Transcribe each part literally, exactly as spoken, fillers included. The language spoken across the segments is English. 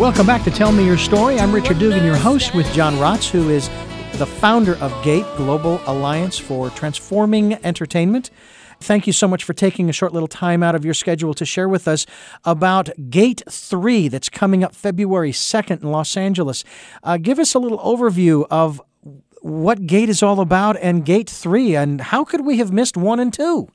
Welcome back to Tell Me Your Story. I'm Richard Dugan, your host, with John Rotz, who is the founder of GATE, Global Alliance for Transforming Entertainment. Thank you so much for taking a short little time out of your schedule to share with us about GATE three that's coming up February second in Los Angeles. Uh, give us a little overview of what GATE is all about and GATE three, and how could we have missed one and two?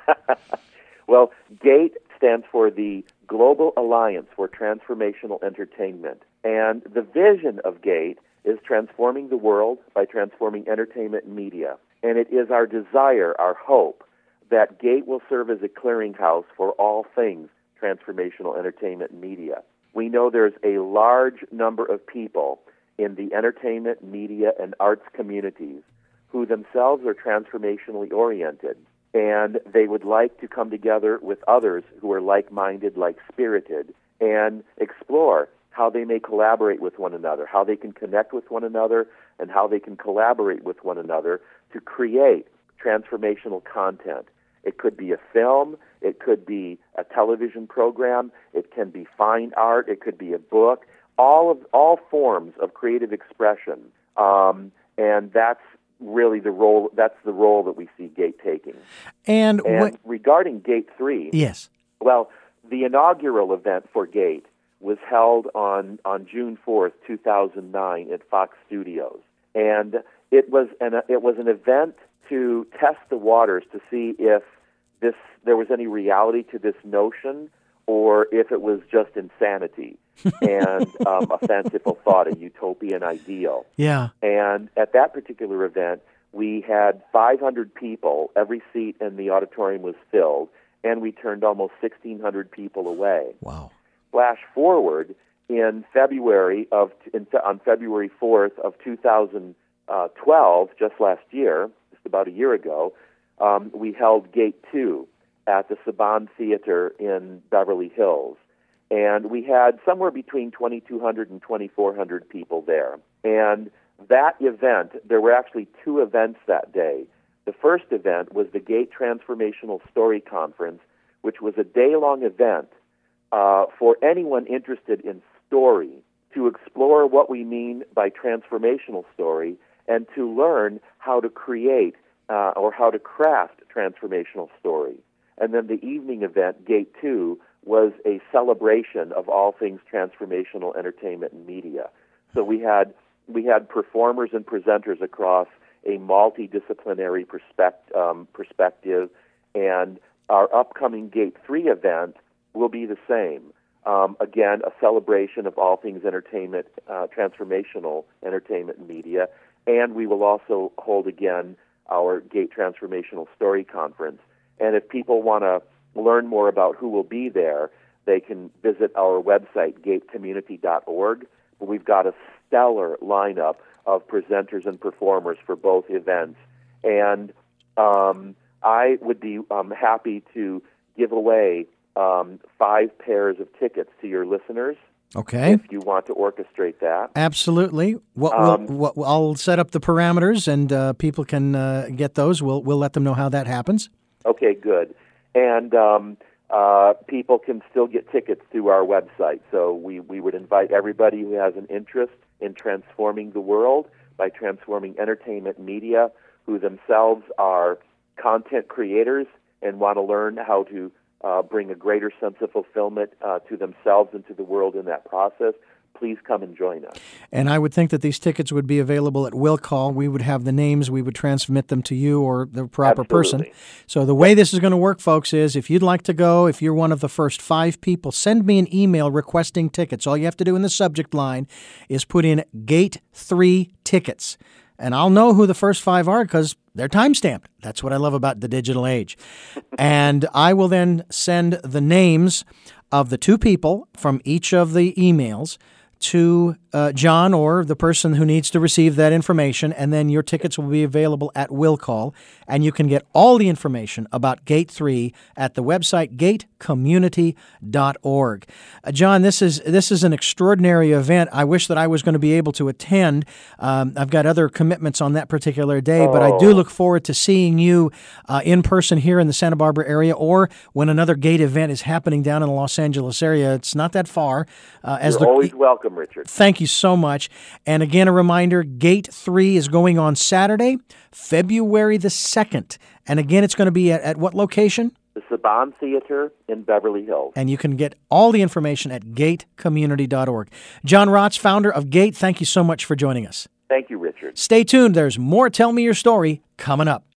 Well, GATE stands for the Global Alliance for Transformational Entertainment. And the vision of GATE is transforming the world by transforming entertainment and media. And it is our desire, our hope, that GATE will serve as a clearinghouse for all things transformational entertainment and media. We know there's a large number of people in the entertainment, media, and arts communities who themselves are transformationally oriented, and they would like to come together with others who are like-minded, like-spirited, and explore how they may collaborate with one another, how they can connect with one another, and how they can collaborate with one another to create transformational content. It could be a film, it could be a television program, it can be fine art, it could be a book, all of all forms of creative expression. Um, and that's really the role that's the role that we see GATE taking. And, and wh- regarding GATE three, yes. Well, the inaugural event for GATE was held on, on June fourth, two thousand nine at Fox Studios. And it was an it was an event to test the waters to see if this there was any reality to this notion, or if it was just insanity and um, a fanciful thought, a utopian ideal. Yeah. And at that particular event, we had five hundred people. Every seat in the auditorium was filled, and we turned almost sixteen hundred people away. Wow. Flash forward in February of in, on February fourth of two thousand twelve, just last year, just about a year ago, um, we held GATE two at the Saban Theater in Beverly Hills. And we had somewhere between twenty-two hundred and twenty-four hundred people there. And that event, there were actually two events that day. The first event was the GATE Transformational Story Conference, which was a day-long event uh, for anyone interested in story to explore what we mean by transformational story and to learn how to create uh, or how to craft transformational story. And then the evening event, GATE two, was a celebration of all things transformational entertainment and media. So we had we had performers and presenters across a multidisciplinary perspect, um, perspective, and our upcoming GATE three event will be the same. Um, again, a celebration of all things entertainment, uh, transformational entertainment and media, and we will also hold again our GATE Transformational Story Conference. And if people want to learn more about who will be there, they can visit our website, gate community dot org. We've got a stellar lineup of presenters and performers for both events. And um, I would be um, happy to give away um, five pairs of tickets to your listeners. Okay. If you want to orchestrate that. Absolutely. What, Um, we'll, what, I'll set up the parameters, and uh, people can uh, get those. We'll we'll let them know how that happens. Okay, good. And um, uh, people can still get tickets through our website. So we, we would invite everybody who has an interest in transforming the world by transforming entertainment media, who themselves are content creators and want to learn how to uh, bring a greater sense of fulfillment uh, to themselves and to the world in that process. Please come and join us. And I would think that these tickets would be available at will call. We would have the names. We would transmit them to you or the proper Absolutely. person. So the way this is going to work, folks, is if you'd like to go, if you're one of the first five people, send me an email requesting tickets. All you have to do in the subject line is put in GATE three tickets. And I'll know who the first five are because they're time-stamped. That's what I love about the digital age. And I will then send the names of the two people from each of the emails to uh, John or the person who needs to receive that information, and then your tickets will be available at will call, and you can get all the information about Gate three at the website gate community dot org. Uh, John, this is this is an extraordinary event. I wish that I was going to be able to attend. Um, I've got other commitments on that particular day, oh. but I do look forward to seeing you uh, in person here in the Santa Barbara area, or when another Gate event is happening down in the Los Angeles area. It's not that far. Uh, as You're the, always welcome, Richard. Thank you so much. And again, a reminder, Gate three is going on Saturday, February the second. And again, it's going to be at, at what location? The Saban Theater in Beverly Hills. And you can get all the information at gate community dot org. John Rotz, founder of Gate, thank you so much for joining us. Thank you, Richard. Stay tuned. There's more Tell Me Your Story coming up.